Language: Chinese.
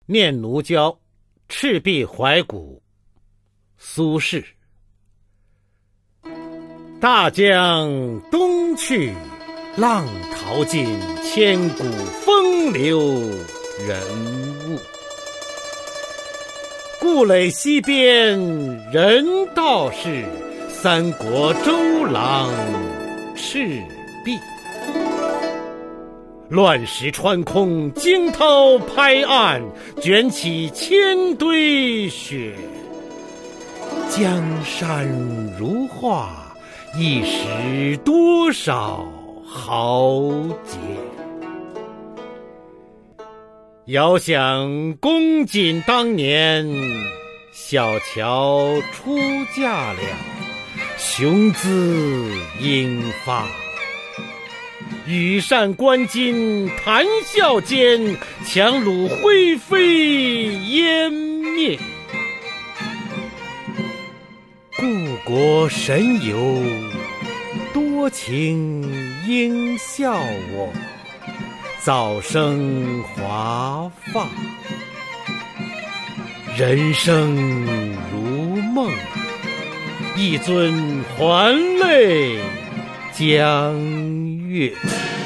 念奴娇·赤壁怀古，苏轼。大江东去，浪淘尽，千古风流人物。故垒西边人道是，三国周郎赤壁。乱石穿空，惊涛拍岸，卷起千堆雪。江山如画，一时多少豪杰。遥想公瑾当年，小乔出嫁了，雄姿英发。羽扇纶巾，谈笑间，樯橹灰飞烟灭。故国神游，多情应笑我，早生华发。人生如梦，一尊还酹江月。